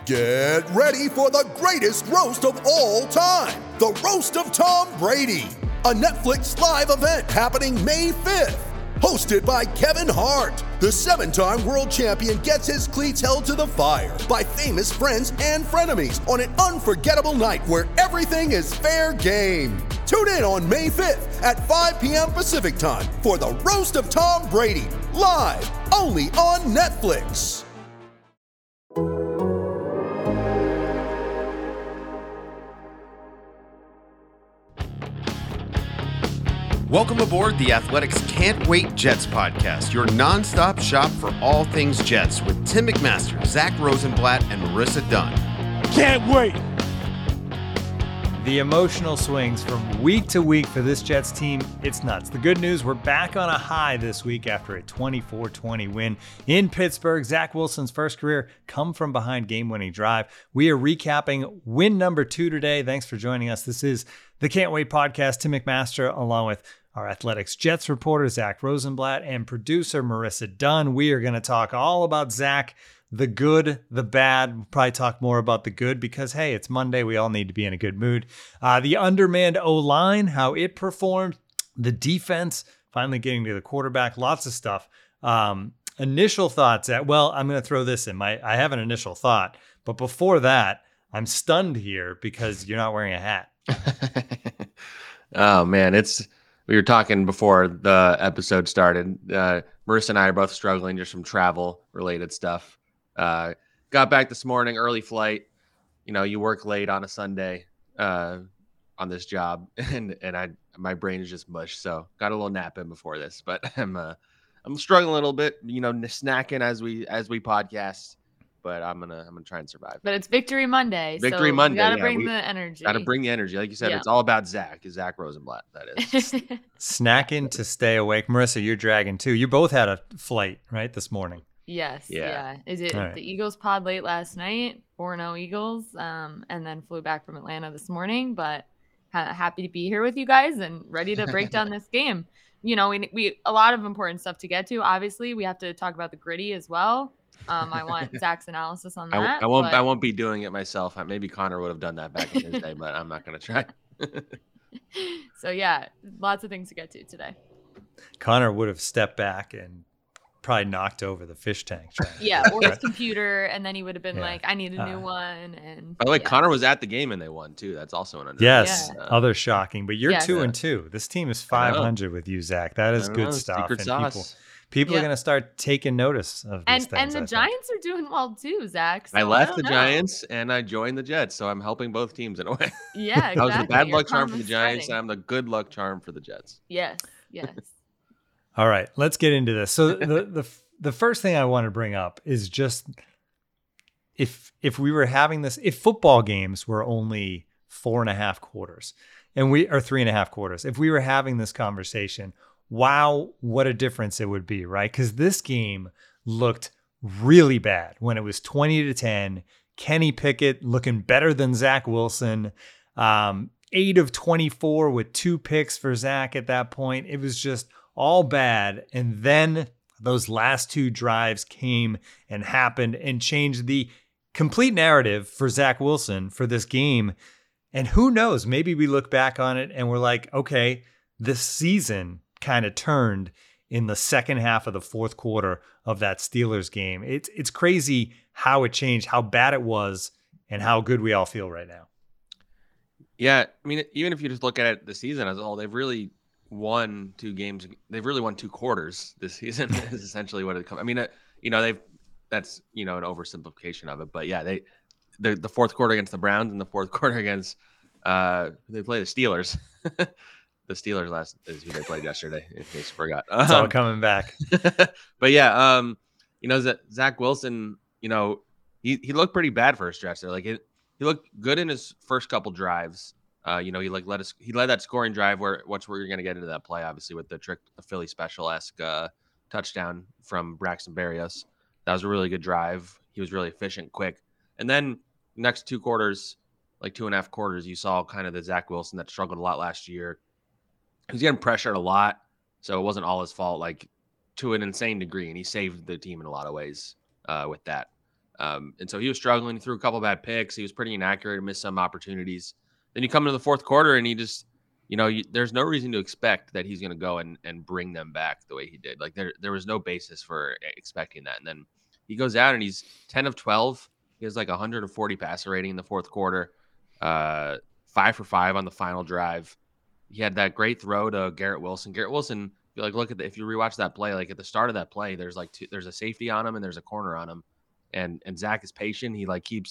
Get ready for the greatest roast of all time, the Roast of Tom Brady, a Netflix live event happening May 5th. Hosted by Kevin Hart, the 7-time world champion gets his cleats held to the fire by famous friends and frenemies on an unforgettable night where everything is fair game. Tune in on May 5th at 5 p.m. Pacific time for the Roast of Tom Brady, live only on Netflix. Welcome aboard the Athletics Can't Wait Jets podcast, your nonstop shop for all things Jets with Tim McMaster, Zach Rosenblatt, and Marissa Dunn. Can't wait! The emotional swings from week to week for this Jets team, it's nuts. The good news, we're back on a high this week after a 24-20 win in Pittsburgh. Zach Wilson's first career come-from-behind game-winning drive. We are recapping win number 2 today. Thanks for joining us. This is the Can't Wait podcast. Tim McMaster, along with our Athletics Jets reporter, Zach Rosenblatt, and producer, Marissa Dunn. We are going to talk all about Zach, the good, the bad. We'll probably talk more about the good because, hey, it's Monday. We all need to be in a good mood. The undermanned O-line, how it performed, the defense, finally getting to the quarterback, lots of stuff. Initial thoughts I'm going to throw this in. I have an initial thought, but before that, I'm stunned here because you're not wearing a hat. Oh, man, we were talking before the episode started. Marissa and I are both struggling just from travel-related stuff. Got back this morning, early flight. You know, you work late on a Sunday on this job, and my brain is just mush. So got a little nap in before this, but I'm struggling a little bit. You know, snacking as we podcast, but I'm gonna try and survive. But it's Victory Monday. Victory so Monday. You gotta bring the energy. Gotta bring the energy, like you said. Yeah. It's all about Zach Rosenblatt. That is snacking to stay awake. Marissa, you're dragging too. You both had a flight right this morning. Yes. Yeah. Is it the Eagles pod late last night? 4-0 Eagles, and then flew back from Atlanta this morning. But happy to be here with you guys and ready to break down this game. You know, we a lot of important stuff to get to. Obviously, we have to talk about the gritty as well. I want Zach's analysis on that. I won't be doing it myself. Maybe Connor would have done that back in his day, but I'm not going to try. So yeah, lots of things to get to today. Connor would have stepped back and probably knocked over the fish tank. Yeah, or his computer, and then he would have been like, "I need a new one." And by the way, Connor was at the game and they won too. That's also an yes, other shocking. But you're 2-2. This team is 500 with you, Zach. That is good stuff. Secret sauce. People are going to start taking notice of these things. And the Giants are doing well too, Zach. So I left the Giants and I joined the Jets, so I'm helping both teams in a way. Yeah, exactly. I was the bad luck charm for the Giants, and I'm the good luck charm for the Jets. Yes. All right, let's get into this. So the first thing I want to bring up is just if we were having this, if football games were only 4.5 quarters, or 3.5 quarters, if we were having this conversation, wow, what a difference it would be, right? Because this game looked really bad when it was 20-10. Kenny Pickett looking better than Zach Wilson. 8 of 24 with 2 picks for Zach at that point. It was just all bad. And then those last 2 drives came and happened and changed the complete narrative for Zach Wilson for this game. And who knows, maybe we look back on it and we're like, okay, this season kind of turned in the second half of the fourth quarter of that Steelers game. It's crazy how it changed, how bad it was, and how good we all feel right now. Yeah, I mean, even if you just look at it the season as a whole, they've really won 2 games. They've really won 2 quarters this season is essentially what it comes. I mean, that's an oversimplification of it, but yeah, the fourth quarter against the Browns and the fourth quarter against they play the Steelers. The Steelers last is who they played yesterday, in case you forgot. It's all coming back. But yeah, Zach Wilson, he looked pretty bad for a stretch there. Like he looked good in his first couple drives. He led that scoring drive where you're going to get into that play, obviously, with the Philly special-esque touchdown from Braxton Berrios. That was a really good drive. He was really efficient, quick. And then next 2 quarters, like 2.5 quarters, you saw kind of the Zach Wilson that struggled a lot last year. He was getting pressured a lot, so it wasn't all his fault, like to an insane degree, and he saved the team in a lot of ways with that. And so he was struggling. He threw a couple bad picks. He was pretty inaccurate and missed some opportunities. Then you come into the fourth quarter and he just, there's no reason to expect that he's going to go and bring them back the way he did. Like there was no basis for expecting that. And then he goes out and he's 10 of 12. He has like 140 passer rating in the fourth quarter, 5 for 5 on the final drive. He had that great throw to Garrett Wilson. Garrett Wilson, if you rewatch that play, like at the start of that play, there's there's a safety on him and there's a corner on him. And Zach is patient. He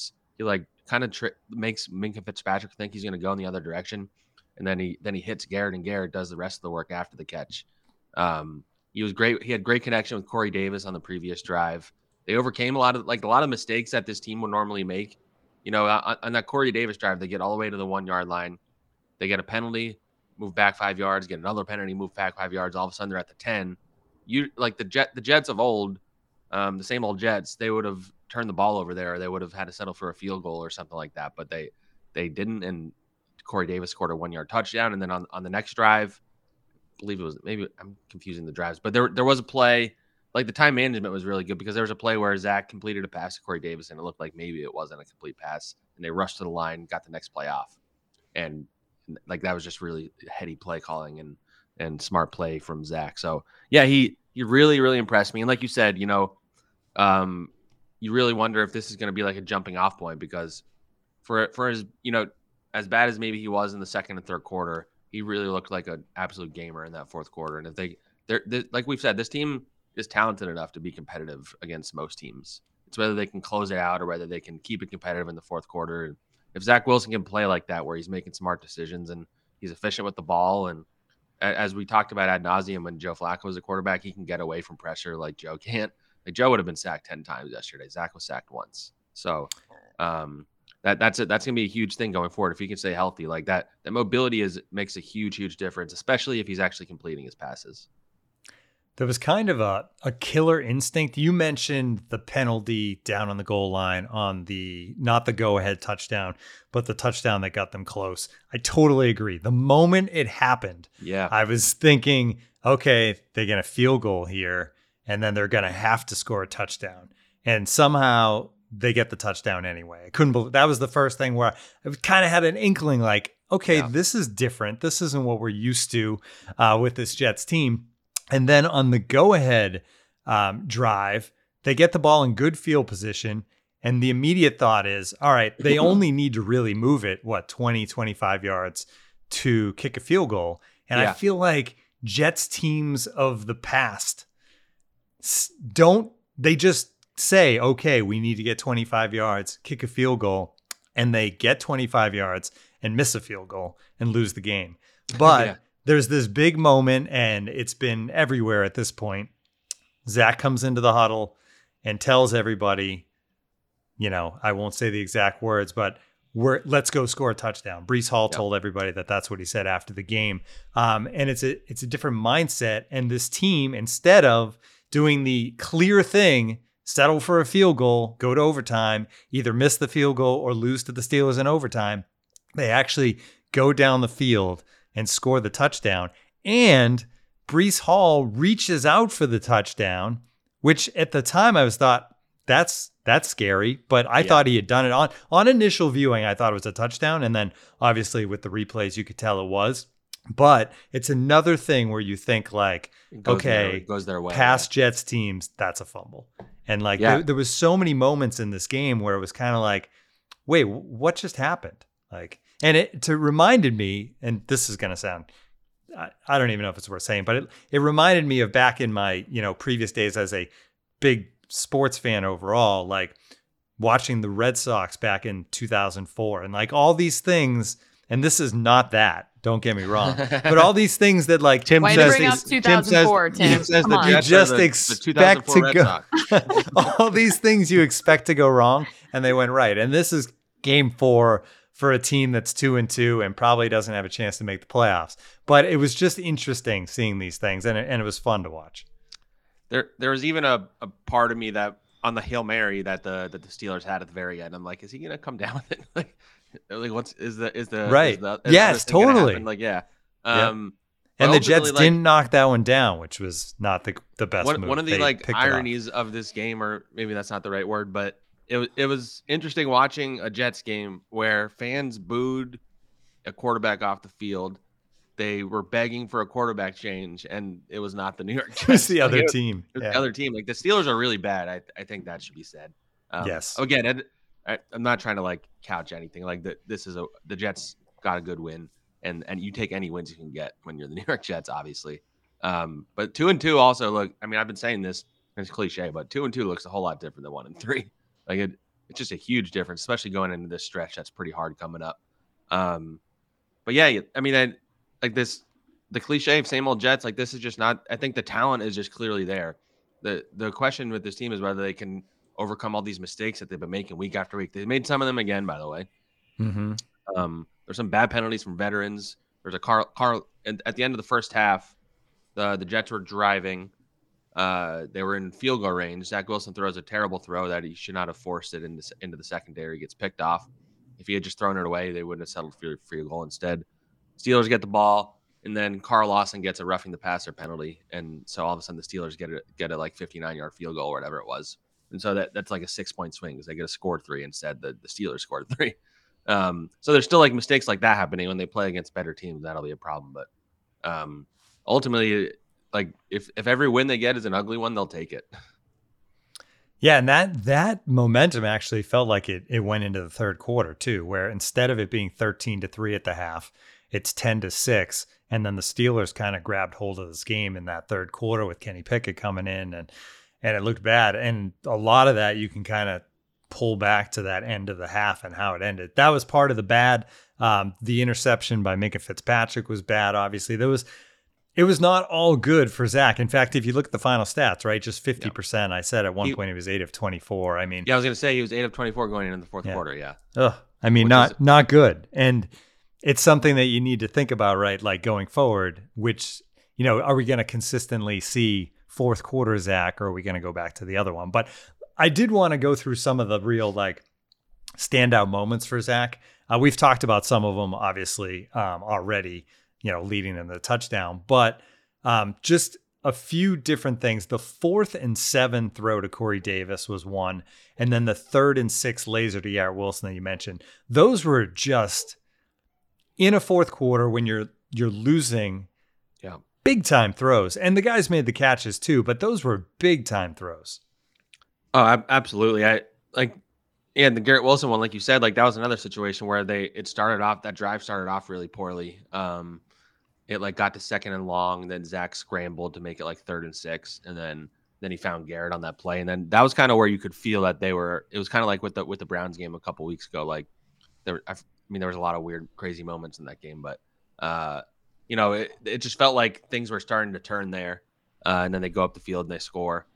makes Minkah Fitzpatrick think he's going to go in the other direction. And then he hits Garrett, and Garrett does the rest of the work after the catch. He was great. He had great connection with Corey Davis on the previous drive. They overcame a lot of mistakes that this team would normally make. On that Corey Davis drive, they get all the way to the 1 yard line. They get a penalty, move back 5 yards, get another penalty, move back 5 yards. All of a sudden, they're at the 10. The Jets of old, the same old Jets, they would have turned the ball over there, or they would have had to settle for a field goal or something like that. But they didn't, and Corey Davis scored a 1 yard touchdown. And then on the next drive, I believe it was, maybe I'm confusing the drives, but there was a play. Like the time management was really good because there was a play where Zach completed a pass to Corey Davis and it looked like maybe it wasn't a complete pass, and they rushed to the line, got the next play off. And like that was just really heady play calling and smart play from Zach. So yeah, he really, really impressed me. And like you said, you really wonder if this is going to be like a jumping off point, because for his, as bad as maybe he was in the second and third quarter, he really looked like an absolute gamer in that fourth quarter. And if they're like we've said, this team is talented enough to be competitive against most teams. It's whether they can close it out or whether they can keep it competitive in the fourth quarter. And if Zach Wilson can play like that, where he's making smart decisions and he's efficient with the ball, and as we talked about ad nauseum when Joe Flacco was a quarterback, he can get away from pressure like Joe can't. Like Joe would have been sacked 10 times yesterday. Zach was sacked once. So that's going to be a huge thing going forward if he can stay healthy. Like that mobility makes a huge difference, especially if he's actually completing his passes. There was kind of a killer instinct. You mentioned the penalty down on the goal line on not the go-ahead touchdown, but the touchdown that got them close. I totally agree. The moment it happened, I was thinking, okay, they get a field goal here, and then they're going to have to score a touchdown. And somehow they get the touchdown anyway. I couldn't believe that was the first thing where I kind of had an inkling like, okay, this is different. This isn't what we're used to with this Jets team. And then on the go-ahead drive, they get the ball in good field position. And the immediate thought is, all right, they only need to really move it, 20, 25 yards to kick a field goal. And I feel like Jets teams of the past they just say, okay, we need to get 25 yards, kick a field goal, and they get 25 yards and miss a field goal and lose the game. But there's this big moment, and it's been everywhere at this point. Zach comes into the huddle and tells everybody, I won't say the exact words, but let's go score a touchdown. Breece Hall told everybody that's what he said after the game. And it's a different mindset. And this team, instead of doing the clear thing, settle for a field goal, go to overtime, either miss the field goal or lose to the Steelers in overtime, they actually go down the field and score the touchdown. And Breece Hall reaches out for the touchdown, which at the time I thought that's scary, but I thought he had done it on initial viewing. I thought it was a touchdown. And then obviously with the replays, you could tell it was, but it's another thing where you think like, it goes their way. Past Jets teams, that's a fumble. And like, there was so many moments in this game where it was kind of like, wait, what just happened? Like, and it reminded me, and this is going to sound, I don't even know if it's worth saying, but it reminded me of back in my, previous days as a big sports fan overall, like watching the Red Sox back in 2004 and like all these things. And this is not that, don't get me wrong, but all these things that like Tim says, bring up 2004, Tim says the you just expect to go, all these things you expect to go wrong, and they went right. And this is game 4 for a team that's 2-2 and probably doesn't have a chance to make the playoffs. But it was just interesting seeing these things, and it was fun to watch. There was even a part of me that on the Hail Mary that the Steelers had at the very end, I'm like, is he gonna come down with it? Like what's is the right? Yes, totally. Like and the Jets didn't knock that one down, which was not the best move. One of the ironies of this game, or maybe that's not the right word, but it was interesting watching a Jets game where fans booed a quarterback off the field. They were begging for a quarterback change, and it was not the New York Jets. It's the other team. It was the other team. Like the Steelers are really bad. I think that should be said. Yes. Again, I'm not trying to like couch anything. Like the Jets got a good win, and you take any wins you can get when you're the New York Jets, obviously. But 2-2 also look. I mean, I've been saying this. It's cliche, but 2-2 looks a whole lot different than 1-3. Like it's just a huge difference, especially going into this stretch. That's pretty hard coming up. But yeah, I mean, the cliche of same old Jets, like this is just not. I think the talent is just clearly there. The question with this team is whether they can overcome all these mistakes that they've been making week after week. They made some of them again, by the way. Mm-hmm. There's some bad penalties from veterans. There's a Carl at the end of the first half. The Jets were driving. They were in field goal range. Zach Wilson throws a terrible throw that he should not have forced it into the secondary. He gets picked off. If he had just thrown it away, they wouldn't have settled for field goal instead. Steelers get the ball, and then Carl Lawson gets a roughing the passer penalty, and so all of a sudden the Steelers get a like 59-yard field goal or whatever it was, and so that's like a 6-point swing because they get a scored 3 instead. The Steelers scored 3. So there's still like mistakes like that happening when they play against better teams. That'll be a problem, but ultimately, like if every win they get is an ugly one, they'll take it. Yeah, and that momentum actually felt like it went into the third quarter too, where instead of it being 13-3 at the half, it's 10-6, and then the Steelers kind of grabbed hold of this game in that third quarter with Kenny Pickett coming in, and it looked bad. And a lot of that you can kind of pull back to that end of the half and how it ended. That was part of the bad. The interception by Minkah Fitzpatrick was bad. Obviously, it was not all good for Zach. In fact, if you look at the final stats, right, just 50%. I said at one point he was 8 of 24. I mean, yeah, I was going to say he was 8 of 24 going into the fourth quarter. Yeah. I mean, not good. And it's something that you need to think about, right? Like going forward, which, are we going to consistently see fourth quarter Zach, or are we going to go back to the other one? But I did want to go through some of the real like standout moments for Zach. We've talked about some of them, obviously, already, leading in the touchdown, but just a few different things. The 4th and 7 throw to Corey Davis was one. And then the 3rd and 6 laser to Garrett Wilson that you mentioned, those were just in a fourth quarter when you're losing big time throws. And the guys made the catches too, but those were big time throws. Oh, absolutely. The Garrett Wilson one, like you said, like that was another situation where that drive started off really poorly. It like got to 2nd and long, then Zach scrambled to make it like 3rd and 6, and then he found Garrett on that play, and then that was kind of where you could feel that it was kind of like with the Browns game a couple weeks ago. Like there was a lot of weird, crazy moments in that game, but it just felt like things were starting to turn there, and then they go up the field and they score.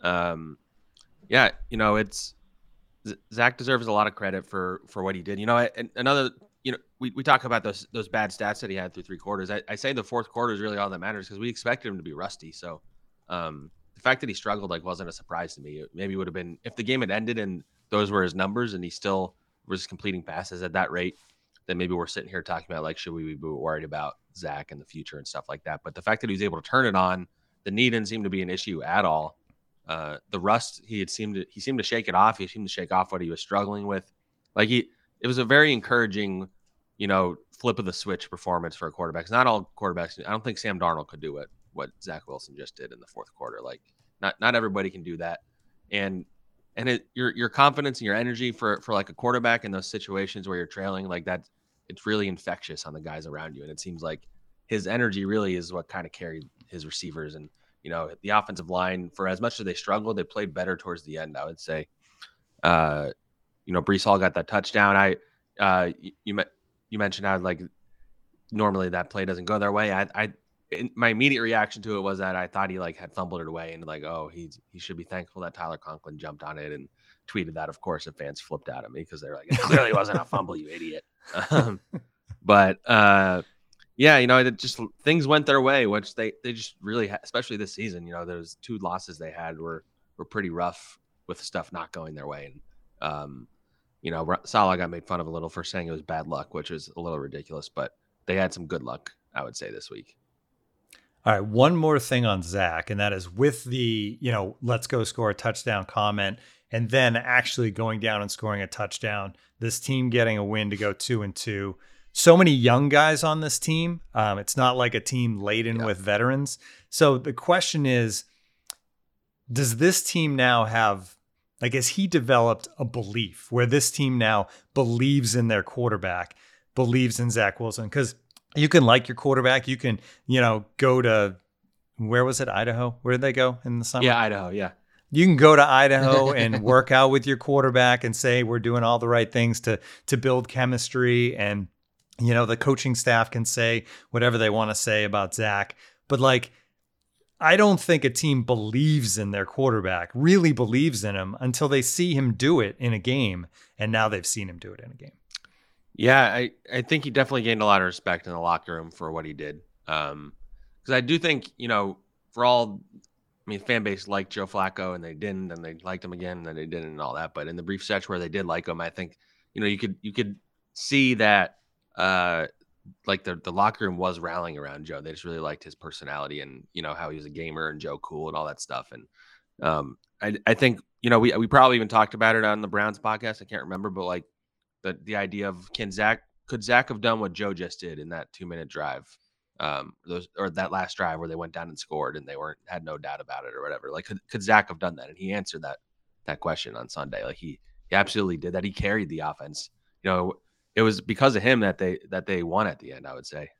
It's Zach deserves a lot of credit for what he did. And another. We talk about those bad stats that he had through 3 quarters. I say the fourth quarter is really all that matters because we expected him to be rusty. So the fact that he struggled wasn't a surprise to me. It maybe would have been if the game had ended and those were his numbers and he still was completing passes at that rate, then maybe we're sitting here talking about like should we be worried about Zach in the future and stuff like that. But the fact that he was able to turn it on, the knee didn't seem to be an issue at all. The rust he seemed to shake it off. He seemed to shake off what he was struggling with. It was a very encouraging, flip of the switch performance for a quarterback. Not all quarterbacks. I don't think Sam Darnold could do what Zach Wilson just did in the fourth quarter. Like, not everybody can do that. And your confidence and your energy for like a quarterback in those situations where you're trailing like that, it's really infectious on the guys around you. And it seems like his energy really is what kind of carried his receivers. And the offensive line, for as much as they struggled, they played better towards the end. I would say. Breece Hall got that touchdown. You mentioned how like normally that play doesn't go their way. My immediate reaction to it was that I thought he like had fumbled it away and like, oh, he should be thankful that Tyler Conklin jumped on it and tweeted that. Of course, the fans flipped out at me because they're like, it clearly wasn't a fumble, you idiot. It just things went their way, which they just really, especially this season. Those 2 losses they had were pretty rough with stuff not going their way. And Salah got made fun of a little for saying it was bad luck, which is a little ridiculous, but they had some good luck, I would say, this week. All right, one more thing on Zach, and that is with the, let's go score a touchdown comment and then actually going down and scoring a touchdown. This team getting a win to go 2-2. So many young guys on this team. It's not like a team laden with veterans. So the question is, does this team now have, like, has he developed a belief where this team now believes in their quarterback, believes in Zach Wilson? Because you can like your quarterback. You can, go to, where was it? Idaho? Where did they go in the summer? Yeah, Idaho. Yeah. You can go to Idaho and work out with your quarterback and say, we're doing all the right things to build chemistry. And, the coaching staff can say whatever they want to say about Zach. But like, I don't think a team believes in their quarterback, really believes in him until they see him do it in a game. And now they've seen him do it in a game. Yeah, I think he definitely gained a lot of respect in the locker room for what he did. Because I do think, for all, fan base liked Joe Flacco and they didn't, and they liked him again and then they didn't and all that. But in the brief stretch where they did like him, I think, you could see that like the locker room was rallying around Joe. They just really liked his personality and, how he was a gamer and Joe cool and all that stuff. And I think, we probably even talked about it on the Browns podcast. I can't remember, but like the idea of could Zach have done what Joe just did in that 2-minute drive? That last drive where they went down and scored and they had no doubt about it or whatever. Like, could Zach have done that? And he answered that question on Sunday. Like he absolutely did that. He carried the offense. It was because of him that they won at the end, I would say.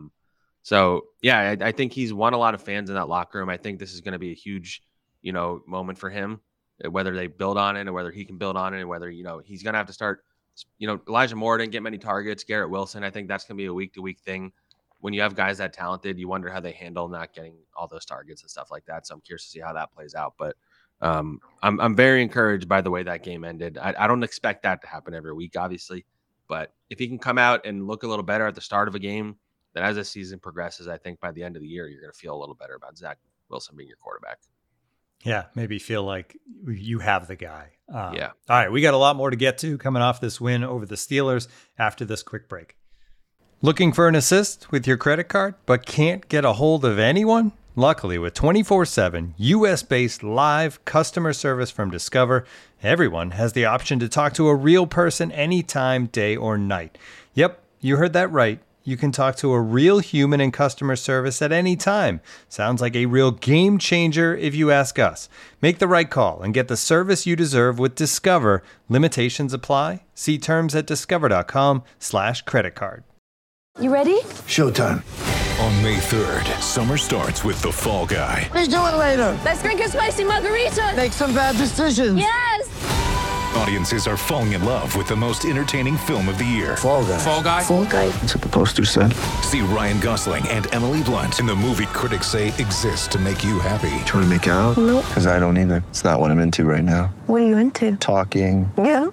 So yeah, I think he's won a lot of fans in that locker room. I think this is going to be a huge, moment for him, whether they build on it or whether he can build on it and whether, he's going to have to start, Elijah Moore didn't get many targets. Garrett Wilson, I think that's going to be a week-to-week thing. When you have guys that talented, you wonder how they handle not getting all those targets and stuff like that. So I'm curious to see how that plays out. But I'm very encouraged by the way that game ended. I don't expect that to happen every week, obviously. But if he can come out and look a little better at the start of a game, then as the season progresses, I think by the end of the year, you're going to feel a little better about Zach Wilson being your quarterback. Yeah, maybe feel like you have the guy. Yeah. All right, we got a lot more to get to coming off this win over the Steelers after this quick break. Looking for an assist with your credit card, but can't get a hold of anyone? Luckily, with 24/7 US-based live customer service from Discover, everyone has the option to talk to a real person anytime, day or night. Yep, you heard that right. You can talk to a real human in customer service at any time. Sounds like a real game changer if you ask us. Make the right call and get the service you deserve with Discover. Limitations apply. See terms at discover.com/creditcard. You ready? Showtime. On May 3rd, summer starts with The Fall Guy. Let's do it later. Let's drink a spicy margarita. Make some bad decisions. Yes! Audiences are falling in love with the most entertaining film of the year. Fall Guy. Fall Guy? Fall Guy. That's what the poster said. See Ryan Gosling and Emily Blunt in the movie critics say exists to make you happy. Trying to make it out? Nope. Because I don't either. It's not what I'm into right now. What are you into? Talking. Yeah.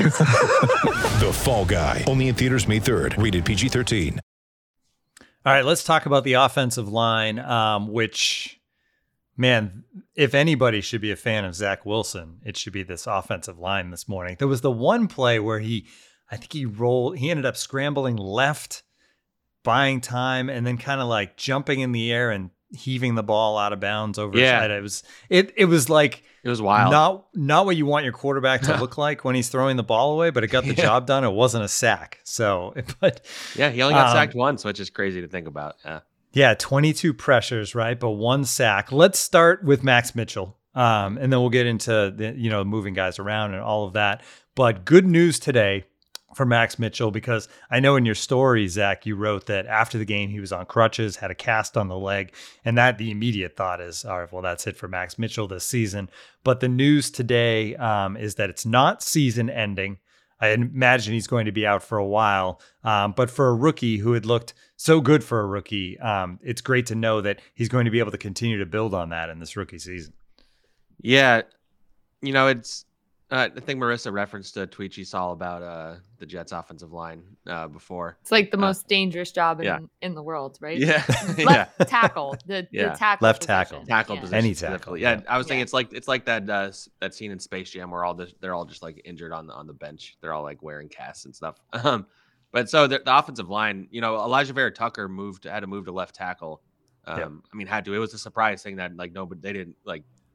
The Fall Guy. Only in theaters May 3rd. Rated PG-13. All right, let's talk about the offensive line, which, man, if anybody should be a fan of Zach Wilson, it should be this offensive line this morning. There was the one play where he ended up scrambling left, buying time, and then kind of like jumping in the air and heaving the ball out of bounds over his head. It was like, it was wild. Not what you want your quarterback to look like when he's throwing the ball away, but it got the job done. It wasn't a sack. So, but yeah, he only got sacked once, which is crazy to think about. Yeah, 22 pressures, right? But one sack. Let's start with Max Mitchell. And then we'll get into the, moving guys around and all of that. But good news today for Max Mitchell, because I know in your story, Zach, you wrote that after the game, he was on crutches, had a cast on the leg, and that the immediate thought is, all right, well, that's it for Max Mitchell this season. But the news today is that it's not season ending. I imagine he's going to be out for a while. But for a rookie who had looked so good for a rookie, it's great to know that he's going to be able to continue to build on that in this rookie season. Yeah. It's, I think Marissa referenced a tweet she saw about the Jets offensive line before. It's like the most dangerous job in the world, right? Yeah. Left tackle. The tackle. Left position. Tackle position. Any tackle. Yeah. I was thinking it's like that scene in Space Jam where they're all just like injured on the bench. They're all like wearing casts and stuff. But so the offensive line, Elijah Vera Tucker had to move to left tackle. Had to. It was a surprise thing that like nobody, they didn't like.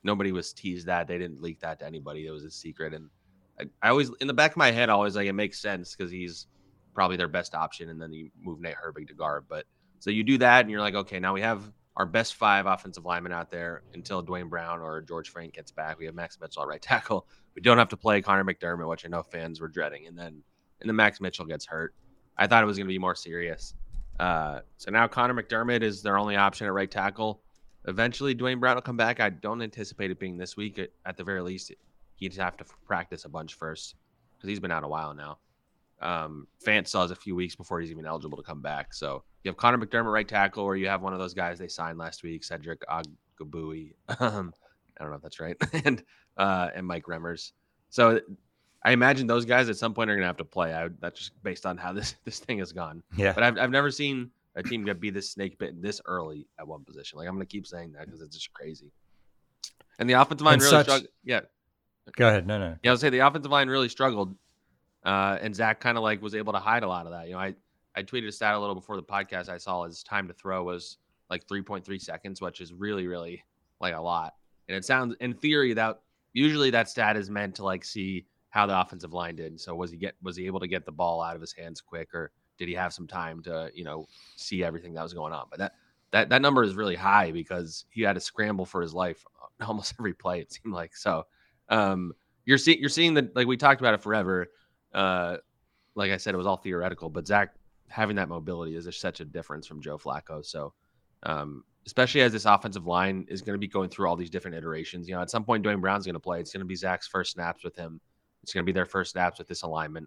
nobody was teased that. They didn't leak that to anybody. It was a secret. And I always, in the back of my head, always like, it makes sense because he's probably their best option. And then you move Nate Herbig to guard. But so you do that and you're like, okay, now we have our best 5 offensive linemen out there until Dwayne Brown or George Frank gets back. We have Max Mitchell at right tackle. We don't have to play Connor McDermott, which I know fans were dreading. And then Max Mitchell gets hurt. I thought it was going to be more serious. So now Connor McDermott is their only option at right tackle. Eventually, Dwayne Brown will come back. I don't anticipate it being this week. At the very least, he'd have to practice a bunch first because he's been out a while now. Fant still has a few weeks before he's even eligible to come back. So you have Connor McDermott right tackle, or you have one of those guys they signed last week, Cedric Ogbuehi. I don't know if that's right, and Mike Remmers. So I imagine those guys at some point are going to have to play. That's just based on how this thing has gone. Yeah. But I've never seen a team be this snake bitten this early at one position. Like, I'm going to keep saying that because it's just crazy. And the offensive line really struggled. Yeah. Go ahead. No. Yeah, I would say the offensive line really struggled. And Zach kind of like was able to hide a lot of that. You know, I tweeted a stat a little before the podcast. I saw his time to throw was like 3.3 seconds, which is really, really like a lot. And it sounds, in theory, that usually that stat is meant to like see how the offensive line did. So was he able to get the ball out of his hands quick, or did he have some time to, see everything that was going on? But that number is really high because he had to scramble for his life almost every play, it seemed like. So you're seeing that, like we talked about it forever. Like I said, it was all theoretical, but Zach having that mobility is just such a difference from Joe Flacco. So especially as this offensive line is going to be going through all these different iterations, at some point Dwayne Brown's going to play. It's going to be Zach's first snaps with him. It's going to be their first snaps with this alignment.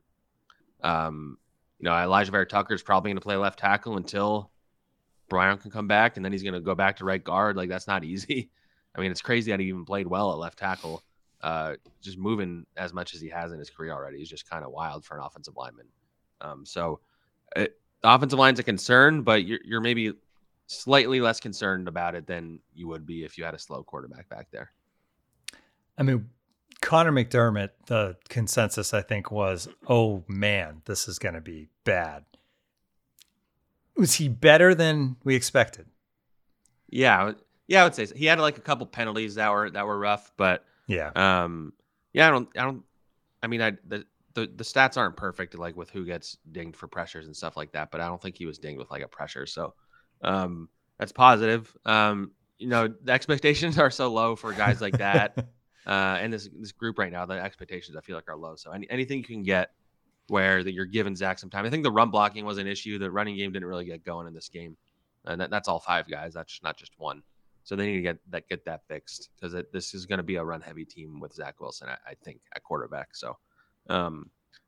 Elijah Vera Tucker is probably going to play left tackle until Brown can come back, and then he's going to go back to right guard. Like, that's not easy. I mean, it's crazy that he even played well at left tackle. Just moving as much as he has in his career already is just kind of wild for an offensive lineman. The offensive line's a concern, but you're maybe slightly less concerned about it than you would be if you had a slow quarterback back there. I mean, Connor McDermott, the consensus, I think, was, oh, man, this is going to be bad. Was he better than we expected? Yeah, I would say so. He had like a couple penalties that were rough, but yeah. The stats aren't perfect, like with who gets dinged for pressures and stuff like that, but I don't think he was dinged with like a pressure. So that's positive. The expectations are so low for guys like that. And this group right now, the expectations I feel like are low. So anything you can get where that you're giving Zach some time. I think the run blocking was an issue. The running game didn't really get going in this game, and that's all 5 guys. That's not just one. So they need to get that fixed because this is going to be a run heavy team with Zach Wilson, I think, at quarterback. So, Connor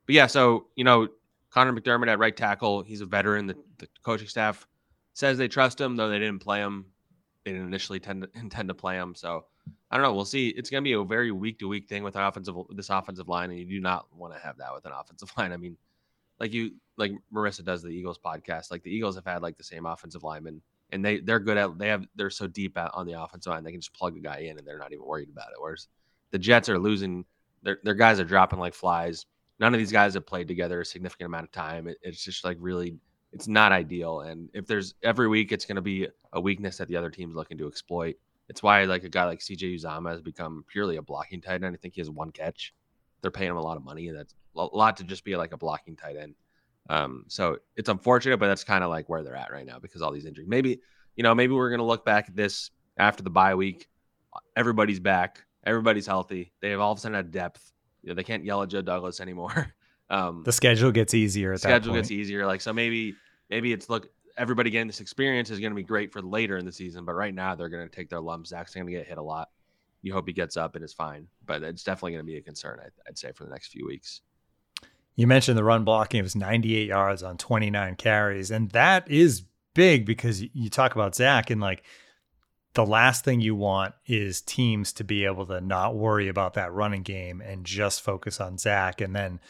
McDermott at right tackle, he's a veteran. The coaching staff says they trust him, though they didn't play him. They didn't initially intend to play him. So I don't know. We'll see. It's going to be a very week-to-week thing with this offensive line, and you do not want to have that with an offensive line. I mean, like Marissa does the Eagles podcast. Like, the Eagles have had like the same offensive lineman, and they're good at they're so deep on the offensive line they can just plug a guy in and they're not even worried about it. Whereas the Jets are losing, their guys are dropping like flies. None of these guys have played together a significant amount of time. It's just like really, it's not ideal. And if there's every week, it's going to be a weakness that the other team's looking to exploit. It's why like a guy like CJ Uzomah has become purely a blocking tight end. I think he has 1 catch. They're paying him a lot of money. That's a lot to just be like a blocking tight end. So it's unfortunate, but that's kind of like where they're at right now because all these injuries. Maybe we're going to look back at this after the bye week. Everybody's back. Everybody's healthy. They have all of a sudden had depth. They can't yell at Joe Douglas anymore. The schedule gets easier at that point. Schedule gets easier. Like, so maybe it's everybody getting this experience is going to be great for later in the season, but right now they're going to take their lumps. Zach's going to get hit a lot. You hope he gets up and is fine, but it's definitely going to be a concern, I'd say, for the next few weeks. You mentioned the run blocking. It was 98 yards on 29 carries, and that is big because you talk about Zach, and like the last thing you want is teams to be able to not worry about that running game and just focus on Zach, and then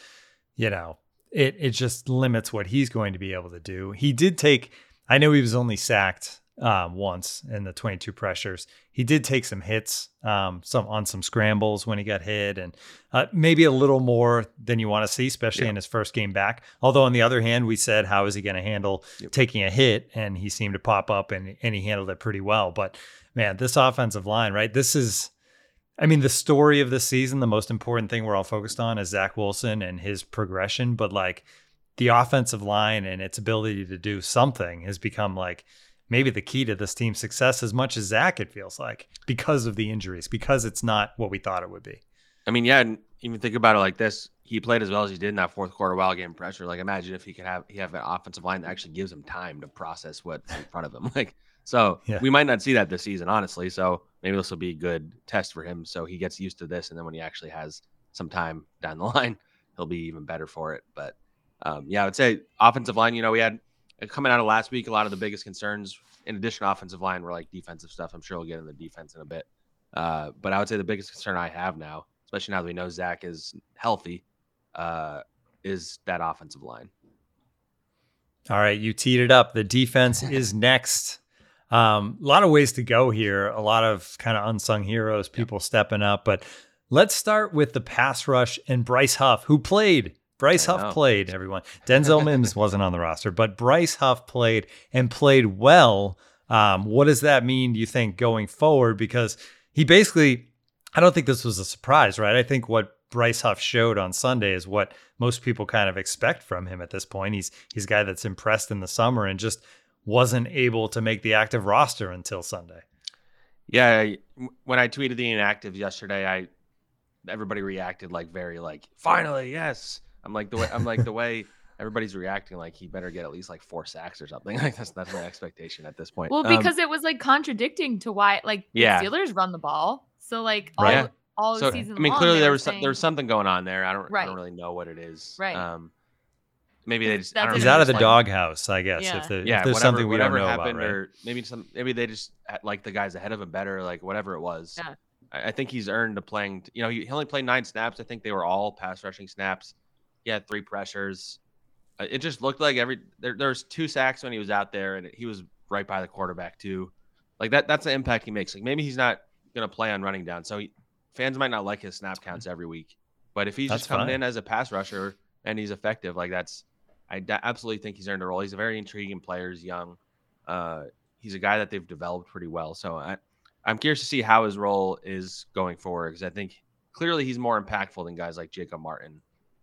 it just limits what he's going to be able to do. He did take, I know he was only sacked once in the 22 pressures. He did take some hits, on some scrambles when he got hit, and maybe a little more than you want to see, especially in his first game back. Although on the other hand, we said, how is he going to handle taking a hit? And he seemed to pop up and he handled it pretty well. But man, this offensive line, right? This is I mean, the story of this season, the most important thing we're all focused on is Zach Wilson and his progression, but like the offensive line and its ability to do something has become like maybe the key to this team's success as much as Zach, it feels like, because of the injuries, because it's not what we thought it would be. I mean, yeah, and even think about it like this. He played as well as he did in that fourth quarter while getting pressure. Like, imagine if he have an offensive line that actually gives him time to process what's in front of him. Like, so we might not see that this season, honestly. So maybe this will be a good test for him. So he gets used to this. And then when he actually has some time down the line, he'll be even better for it. But yeah, I would say offensive line, we had coming out of last week, a lot of the biggest concerns in addition to offensive line were like defensive stuff. I'm sure we'll get into the defense in a bit. But I would say the biggest concern I have now, especially now that we know Zach is healthy, is that offensive line. All right, you teed it up. The defense is next. A lot of ways to go here. A lot of kind of unsung heroes, people stepping up. But let's start with the pass rush and Bryce Huff, who played. Bryce Huff played, everyone. Denzel Mims wasn't on the roster, but Bryce Huff played and played well. What does that mean, do you think, going forward? Because he basically, I don't think this was a surprise, right? I think what Bryce Huff showed on Sunday is what most people kind of expect from him at this point. He's a guy that's impressed in the summer and just wasn't able to make the active roster until Sunday. Yeah, when I tweeted the inactives yesterday, everybody reacted very finally, yes. I'm like the way everybody's reacting, like he better get at least 4 sacks or something. Like that's my expectation at this point. Well, because it was contradicting to why the Steelers run the ball. So all so, season. I mean, long, clearly there was something going on there. I don't Right. really know what it is. Right. Maybe they just He's out of the doghouse, I guess. Yeah. If there's something we don't know happened, about, right? or maybe they just like the guys ahead of him better, like whatever it was. Yeah. I think he's earned a playing. He only played 9 snaps. I think they were all pass rushing snaps. He had 3 pressures. It just looked like there was 2 sacks when he was out there, and he was right by the quarterback too. Like that's the impact he makes. Like maybe he's not gonna play on running down, so fans might not like his snap counts every week. But if he's just coming in as a pass rusher and he's effective, I absolutely think he's earned a role. He's a very intriguing player. He's young. He's a guy that they've developed pretty well. So I'm curious to see how his role is going forward, because I think clearly he's more impactful than guys like Jacob Martin.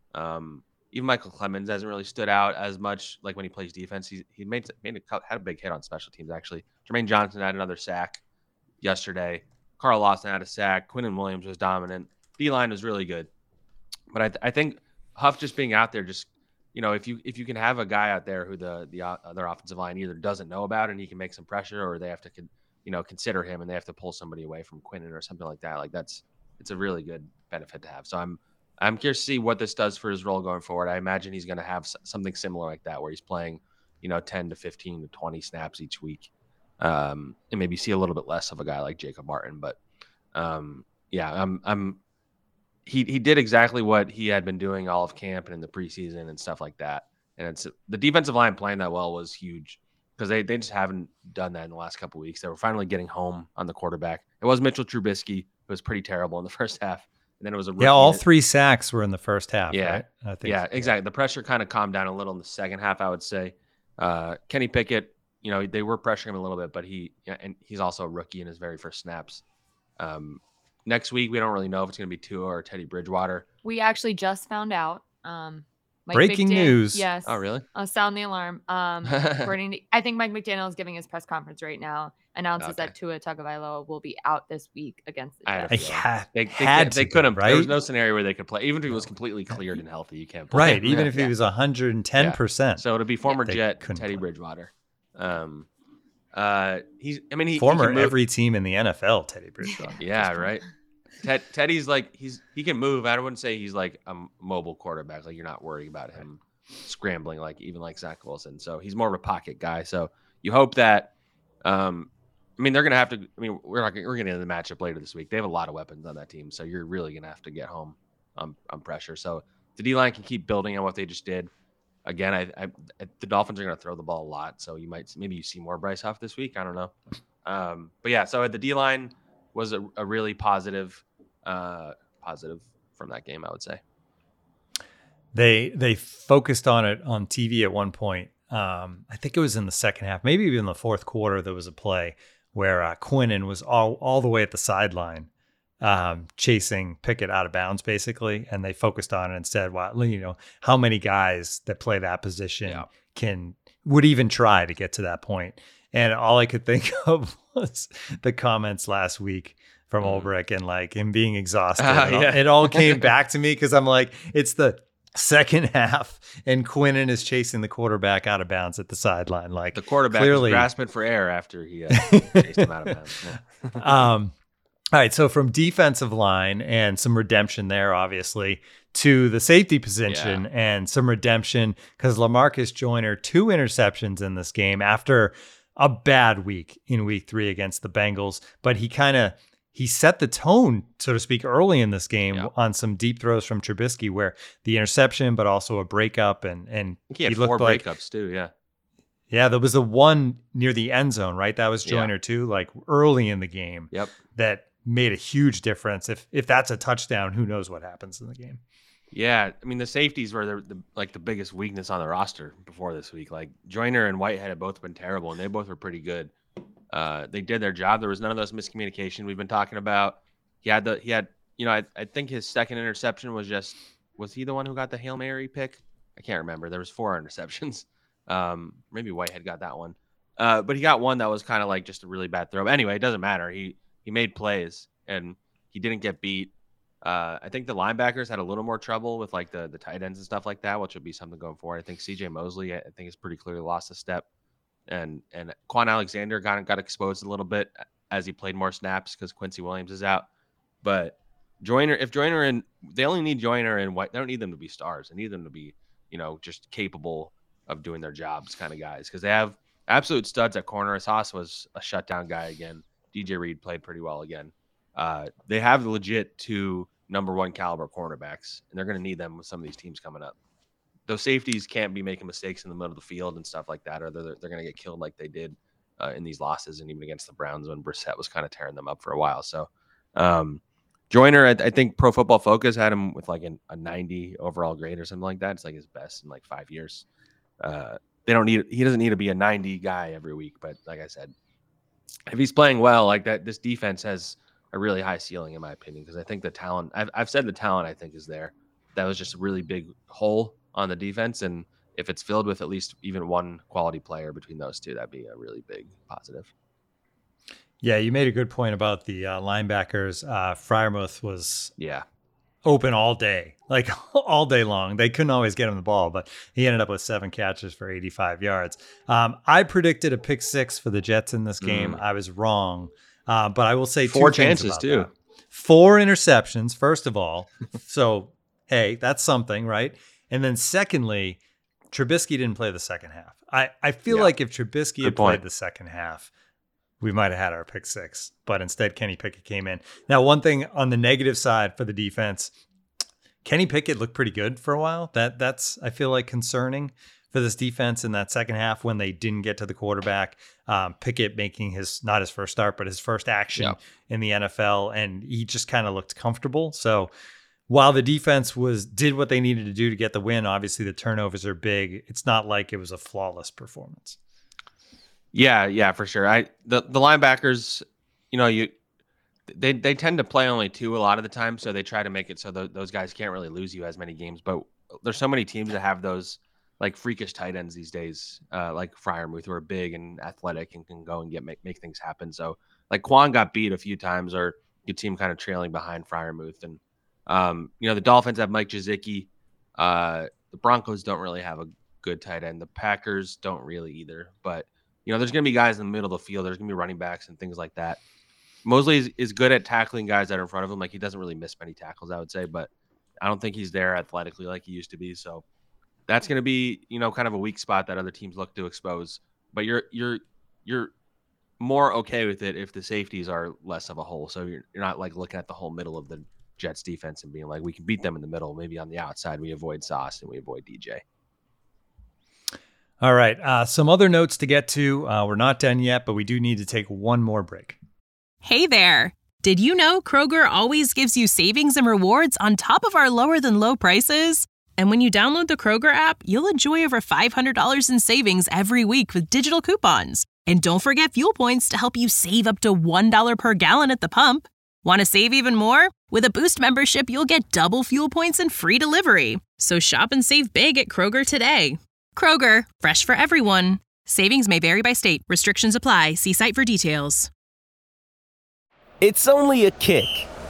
Even Michael Clemens hasn't really stood out as much. Like when he plays defense, he had a big hit on special teams. Actually, Jermaine Johnson had another sack yesterday. Carl Lawson had a sack. Quinnen Williams was dominant. D-line was really good. But I think Huff just being out there, just if you can have a guy out there who the other offensive line either doesn't know about and he can make some pressure, or they have to consider him and they have to pull somebody away from Quinnen or something like that. It's a really good benefit to have. So I'm curious to see what this does for his role going forward. I imagine he's going to have something similar like that, where he's playing 10 to 15 to 20 snaps each week. And maybe see a little bit less of a guy like Jacob Martin, but he did exactly what he had been doing all of camp and in the preseason and stuff like that. And it's the defensive line playing that well was huge, because they just haven't done that in the last couple of weeks. They were finally getting home on the quarterback. It was Mitchell Trubisky, who was pretty terrible in the first half, and then it was a rookie. Yeah, all 3 sacks were in the first half. Yeah, right? I think exactly. The pressure kind of calmed down a little in the second half, I would say. Kenny Pickett, they were pressuring him a little bit, but he's also a rookie in his very first snaps. Next week, we don't really know if it's going to be Tua or Teddy Bridgewater. We actually just found out. Breaking news. Yes. Oh, really? Sound the alarm. According to, I think Mike McDaniel is giving his press conference right now. Announces that Tua Tagovailoa will be out this week against the Jets. They couldn't. Right? There was no scenario where they could play. Even if he was completely cleared and healthy, you can't play. Right. Even if he was 110%. So it'll be former Jet Teddy Bridgewater. He former every team in the NFL, Teddy Bridgewater. Yeah, right. Teddy's he can move. I wouldn't say he's like a mobile quarterback. Like you're not worried about him scrambling even like Zach Wilson. So he's more of a pocket guy. So you hope that. They're gonna have to. We're getting into the matchup later this week. They have a lot of weapons on that team, so you're really gonna have to get home on pressure. So the D-line can keep building on what they just did. Again, the Dolphins are going to throw the ball a lot, so maybe you see more Bryce Huff this week. I don't know, but yeah. So the D-line was a really positive from that game, I would say. They focused on it on TV at one point. I think it was in the second half, maybe even the fourth quarter. There was a play where Quinnen was all the way at the sideline, chasing Pickett out of bounds, basically, and they focused on it instead. How many guys that play that position would even try to get to that point? And all I could think of was the comments last week from Ulbrich and like him being exhausted. It all came back to me because I'm like, it's the second half and Quinnen is chasing the quarterback out of bounds at the sideline. Like the quarterback clearly is grasping for air after he chased him out of bounds. Yeah. All right, so from defensive line and some redemption there, obviously, to the safety position and some redemption because LaMarcus Joyner, 2 interceptions in this game after a bad week in week 3 against the Bengals. But he set the tone, so to speak, early in this game on some deep throws from Trubisky where the interception, but also a breakup. And he had 4 breakups too, Yeah, there was the one near the end zone, right? That was Joyner too, like early in the game. Yep. That made a huge difference. If that's a touchdown, who knows what happens in the game? Yeah, I mean the safeties were the biggest weakness on the roster before this week. Like Joyner and Whitehead had both been terrible, and they both were pretty good. They did their job. There was none of those miscommunication we've been talking about. I think his second interception was he the one who got the Hail Mary pick? I can't remember. There was 4 interceptions. Maybe Whitehead got that one. But he got one that was kind of like just a really bad throw. But anyway, it doesn't matter. He made plays and he didn't get beat. I think the linebackers had a little more trouble with like the tight ends and stuff like that, which would be something going forward. I think CJ Mosley, I think, has pretty clearly lost a step. And Quan Alexander got exposed a little bit as he played more snaps because Quincy Williams is out. But they only need Joyner and White. They don't need them to be stars. They need them to be, just capable of doing their jobs kind of guys because they have absolute studs at corner. Haas was a shutdown guy again. DJ Reed played pretty well again. They have legit 2 number 1 caliber cornerbacks, and they're going to need them with some of these teams coming up. Those safeties can't be making mistakes in the middle of the field and stuff like that, or they're going to get killed like they did in these losses and even against the Browns when Brissett was kind of tearing them up for a while. So Joyner, I think Pro Football Focus had him with like a 90 overall grade or something like that. It's like his best in like 5 years. He doesn't need to be a 90 guy every week, but like I said, if he's playing well like that, this defense has a really high ceiling in my opinion because I think the talent. I've said the talent I think is there. That was just a really big hole on the defense, and if it's filled with at least even one quality player between those two, that'd be a really big positive. Yeah, you made a good point about the linebackers. Freiermuth was open all day, like all day long. They couldn't always get him the ball, but he ended up with 7 catches for 85 yards. I predicted a pick 6 for the Jets in this game. I was wrong, but I will say 4 chances too. 4 interceptions, first of all. So, hey, that's something, right? And then secondly, Trubisky didn't play the second half. I feel like if Trubisky had played the second half, we might have had our pick 6, but instead Kenny Pickett came in. Now, one thing on the negative side for the defense, Kenny Pickett looked pretty good for a while. That's I feel like concerning for this defense in that second half when they didn't get to the quarterback. Pickett making not his first start, but his first action in the NFL, and he just kind of looked comfortable. So while the defense did what they needed to do to get the win, obviously the turnovers are big. It's not like it was a flawless performance. Yeah, for sure. The linebackers, they tend to play only 2 a lot of the time, so they try to make it so those guys can't really lose you as many games. But there's so many teams that have those like freakish tight ends these days, like Freiermuth, who are big and athletic and can go and make things happen. So like Quan got beat a few times, or you see him kind of trailing behind Freiermuth, and the Dolphins have Mike Gesicki. The Broncos don't really have a good tight end. The Packers don't really either. But, there's going to be guys in the middle of the field. There's going to be running backs and things like that. Mosley is good at tackling guys that are in front of him. Like, he doesn't really miss many tackles, I would say. But I don't think he's there athletically like he used to be. So that's going to be, kind of a weak spot that other teams look to expose. But you're more okay with it if the safeties are less of a hole. So you're not, like, looking at the whole middle of the Jets defense and being like, we can beat them in the middle. Maybe on the outside, we avoid Sauce and we avoid DJ. All right. Some other notes to get to. We're not done yet, but we do need to take one more break. Hey there. Did you know Kroger always gives you savings and rewards on top of our lower than low prices? And when you download the Kroger app, you'll enjoy over $500 in savings every week with digital coupons. And don't forget fuel points to help you save up to $1 per gallon at the pump. Want to save even more? With a Boost membership, you'll get double fuel points and free delivery. So shop and save big at Kroger today. Kroger, fresh for everyone. Savings may vary by state. Restrictions apply. See site for details. It's only a kick,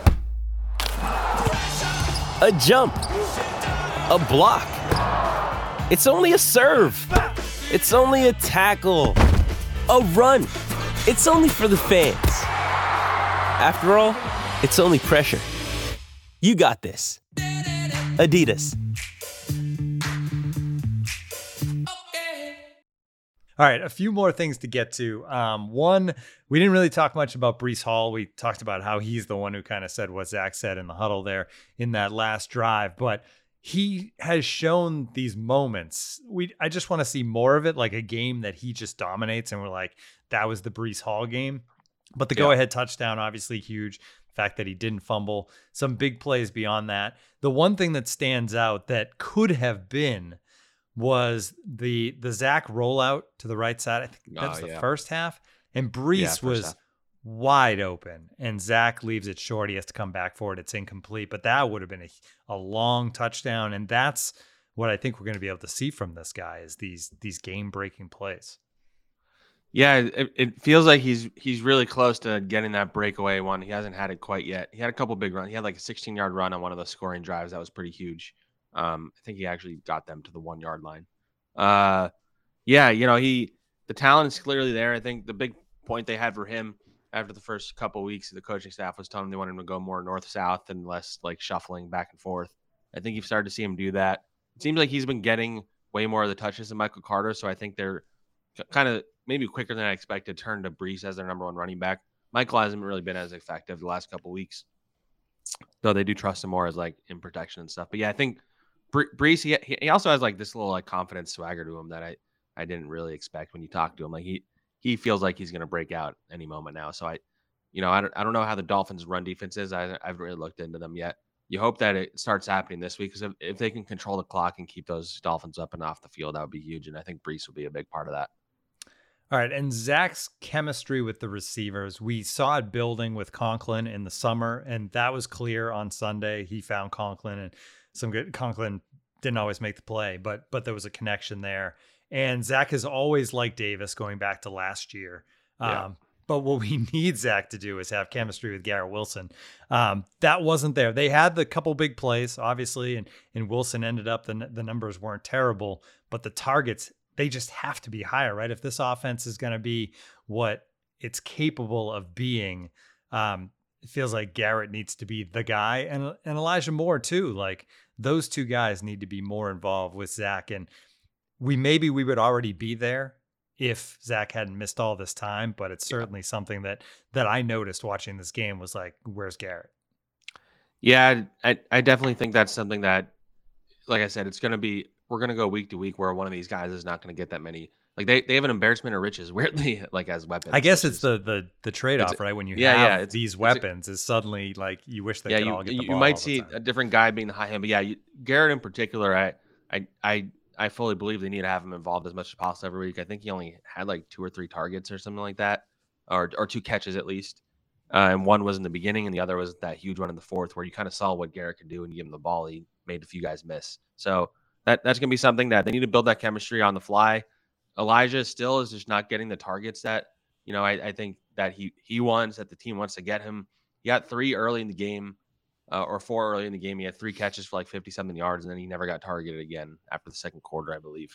a jump, a block. It's only a serve. It's only a tackle, a run. It's only for the fans. After all, it's only pressure. You got this. Adidas. All right, a few more things to get to. One, we didn't really talk much about Breece Hall. We talked about how he's the one who kind of said what Zach said in the huddle there in that last drive, but he has shown these moments. I just want to see more of it, like a game that he just dominates, and we're like, that was the Breece Hall game. But the go-ahead touchdown, obviously huge. The fact that he didn't fumble, some big plays beyond that. The one thing that stands out that could have been was the Zach rollout to the right side. I think that was the first half. And Breece was wide open. And Zach leaves it short. He has to come back for it. It's incomplete. But that would have been a long touchdown. And that's what I think we're going to be able to see from this guy is these game-breaking plays. Yeah, it feels like he's really close to getting that breakaway one. He hasn't had it quite yet. He had a couple big runs. He had like a 16-yard run on one of the scoring drives. That was pretty huge. I think he actually got them to the 1 yard line. The talent is clearly there. I think the big point they had for him after the first couple of weeks, the coaching staff was telling him they wanted him to go more north-south and less like shuffling back and forth. I think you've started to see him do that. It seems like he's been getting way more of the touches than Michael Carter, so I think they're kind of maybe quicker than I expected turn to Breece as their number one running back. Michael hasn't really been as effective the last couple of weeks, though they do trust him more as like in protection and stuff. But yeah, I think Breece, he also has like this little like confidence swagger to him that I didn't really expect when you talk to him. Like he feels like he's going to break out any moment now. So I don't know how the Dolphins run defense is. I haven't really looked into them yet. You hope that it starts happening this week because if they can control the clock and keep those Dolphins up and off the field, that would be huge. And I think Breece will be a big part of that. All right, and Zach's chemistry with the receivers, we saw it building with Conklin in the summer, and that was clear on Sunday. He found Conklin, and Conklin didn't always make the play, but there was a connection there. And Zach has always liked Davis going back to last year. But what we need Zach to do is have chemistry with Garrett Wilson. That wasn't there. They had the couple big plays, obviously, and Wilson ended up, the numbers weren't terrible, but the targets, they just have to be higher, right? If this offense is going to be what it's capable of being, it feels like Garrett needs to be the guy, and Elijah Moore too. Like those two guys need to be more involved with Zach, and we would already be there if Zach hadn't missed all this time. But it's certainly something that I noticed watching this game was like, where's Garrett? Yeah, I definitely think that's something that, like I said, we're going to go week to week where one of these guys is not going to get that many. Like they have an embarrassment of riches weirdly, like as weapons. I guess it's the trade-off, right? When you have these weapons is suddenly like you wish they could all get the ball. You might see a different guy being the high end, but yeah, Garrett in particular, I fully believe they need to have him involved as much as possible every week. I think he only had like 2 or 3 targets or something like that, or 2 catches at least. And one was in the beginning and the other was that huge one in the fourth where you kind of saw what Garrett could do and give him the ball. He made a few guys miss. So that's going to be something that they need to build that chemistry on the fly. Elijah still is just not getting the targets that, I think that he wants, that the team wants to get him. He got 3 early in the game, or 4 early in the game. He had 3 catches for like 50-something yards, and then he never got targeted again after the second quarter, I believe.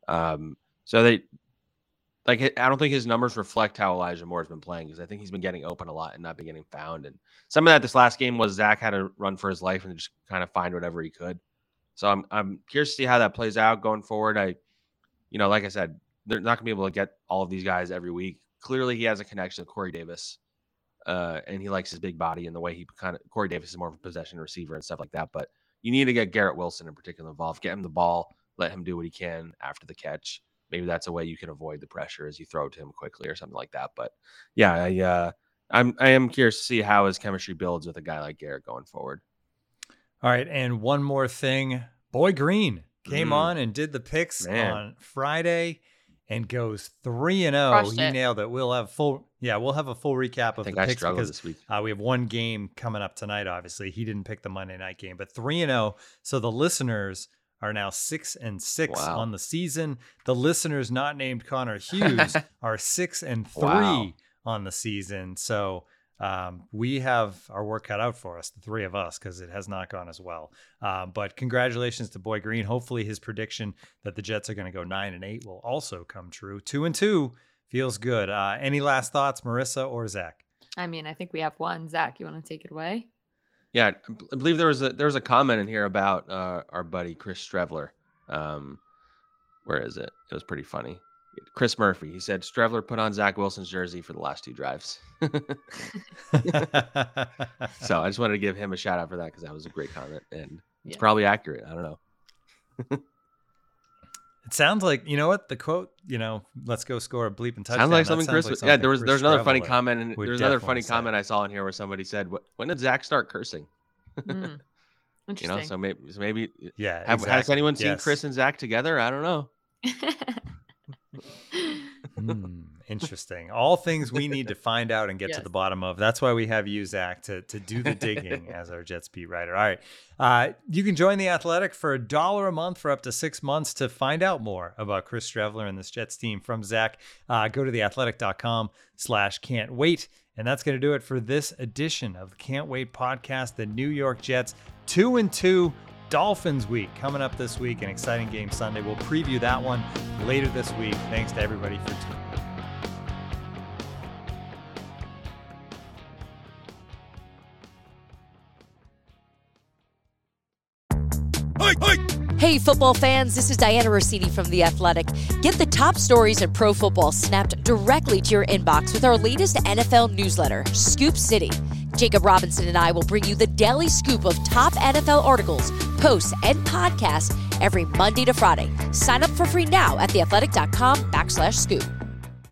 So I don't think his numbers reflect how Elijah Moore has been playing because I think he's been getting open a lot and not been getting found. And some of that this last game was Zach had to run for his life and just kind of find whatever he could. So I'm curious to see how that plays out going forward. Like I said, they're not going to be able to get all of these guys every week. Clearly, he has a connection with Corey Davis, and he likes his big body and the way Corey Davis is more of a possession receiver and stuff like that. But you need to get Garrett Wilson in particular involved. Get him the ball, let him do what he can after the catch. Maybe that's a way you can avoid the pressure as you throw it to him quickly or something like that. But yeah, I am curious to see how his chemistry builds with a guy like Garrett going forward. All right, and one more thing. Boy Green came on and did the picks on Friday. and goes 3-0. Crushed He it. nailed it. We'll have a full recap of the I picks struggled because this week. we have one game coming up tonight. Obviously, he didn't pick the Monday night game, but 3-0. So the listeners are now 6-6 Wow. on the season. The listeners not named Connor Hughes are 6-3 Wow. on the season. So we have our work cut out for us, the three of us, because it has not gone as well. But congratulations to Boy Green. Hopefully his prediction that the Jets are going to go 9-8 will also come true. 2-2 feels good. Any last thoughts, Marissa or Zach? I mean, I think we have one. Zach, you want to take it away? Yeah, I believe there was a comment in here about our buddy Chris Strevler. Where is it? It was pretty funny. Chris Murphy. He said Strevler put on Zach Wilson's jersey for the last 2 drives. So I just wanted to give him a shout out for that because that was a great comment and it's probably accurate. I don't know. It sounds like, you know what, the quote, let's go score a bleeping touchdown. Sounds like something Chris. Yeah, there's another funny Strevler comment. And would there's another definitely funny say. comment I saw in here where somebody said, "When did Zach start cursing?" Interesting. So maybe. Yeah. Has anyone seen Yes. Chris and Zach together? I don't know. Interesting. All things we need to find out and get to Yes. the bottom of. That's why we have you, Zach, to do the digging as our Jets beat writer. All right. You can join The Athletic for $1 a month for up to 6 months to find out more about Chris Strevler and this Jets team from Zach. Go to theathletic.com/can't wait. And that's going to do it for this edition of the Can't Wait podcast. The New York Jets 2-2 Dolphins week coming up this week. An exciting game Sunday. We'll preview that one later this week. Thanks to everybody for tuning in. Hey, football fans, this is Diana Rossini from The Athletic. Get the top stories in pro football snapped directly to your inbox with our latest NFL newsletter, Scoop City. Jacob Robinson and I will bring you the daily scoop of top NFL articles, posts, and podcasts every Monday to Friday. Sign up for free now at theathletic.com/scoop.